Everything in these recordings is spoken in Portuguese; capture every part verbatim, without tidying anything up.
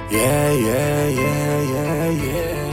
Yeah, yeah, yeah, yeah, yeah.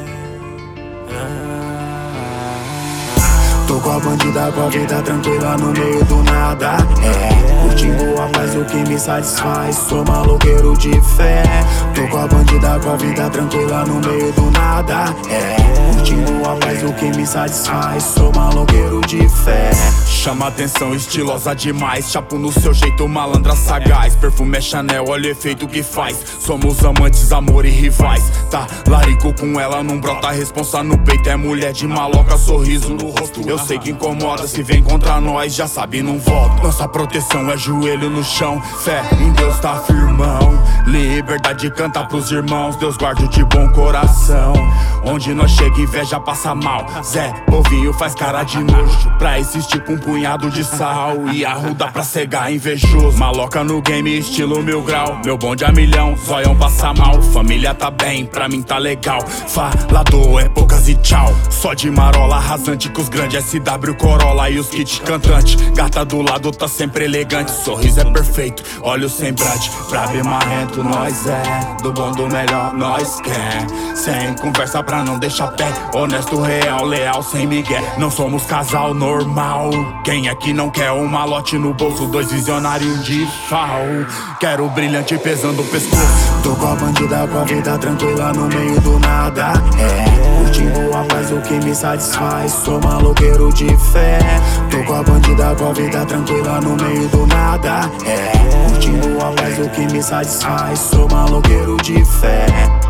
Tô com a bandida, com a vida tranquila no meio do nada. É, curtindo a paz, o que me satisfaz. Sou maloqueiro de fé. Tô com a bandida, com a vida tranquila no meio do nada. É, curtindo a paz, o que me satisfaz. Sou maloqueiro de fé. Chama atenção, estilosa demais. Chapo no seu jeito, malandra sagaz. Perfume é Chanel, olha o efeito que faz. Somos amantes, amor e rivais. Tá, larico com ela, não brota responsa no peito. É mulher de maloca, sorriso no rosto. Eu sei que incomoda, se vem contra nós, já sabe, não volta. Nossa proteção é joelho no chão. Fé em Deus, tá firmão. Liberdade canta pros irmãos. Deus guarde de bom coração. Onde nós chega, inveja passa mal. Zé, povinho faz cara de nojo. Pra existir com um punhado de sal e arruda pra cegar invejoso. Maloca no game, estilo mil grau. Meu bonde a milhão, zoião passa mal. Família tá bem, pra mim tá legal. Falador é poucas e tchau. Só de marola rasante com os grandes S W Corolla e os kits cantante. Gata do lado tá sempre elegante. Sorriso é perfeito, olha o semblante. Brabo e marrento nós é. Do bom do melhor nós quer. Sem conversa pra não deixar pé. Honesto, real, leal, sem migué. Não somos casal normal. Quem aqui não quer um malote no bolso? Dois visionários de fal. Quero brilhante pesando o pescoço. Tô com a bandida, com a vida tranquila no meio do nada. É, curtindo a paz, o que me satisfaz. Sou maloqueiro de fé. Tô com a bandida, com a vida tranquila no meio do nada. É, curtindo a paz, o que me satisfaz. Sou maloqueiro de fé.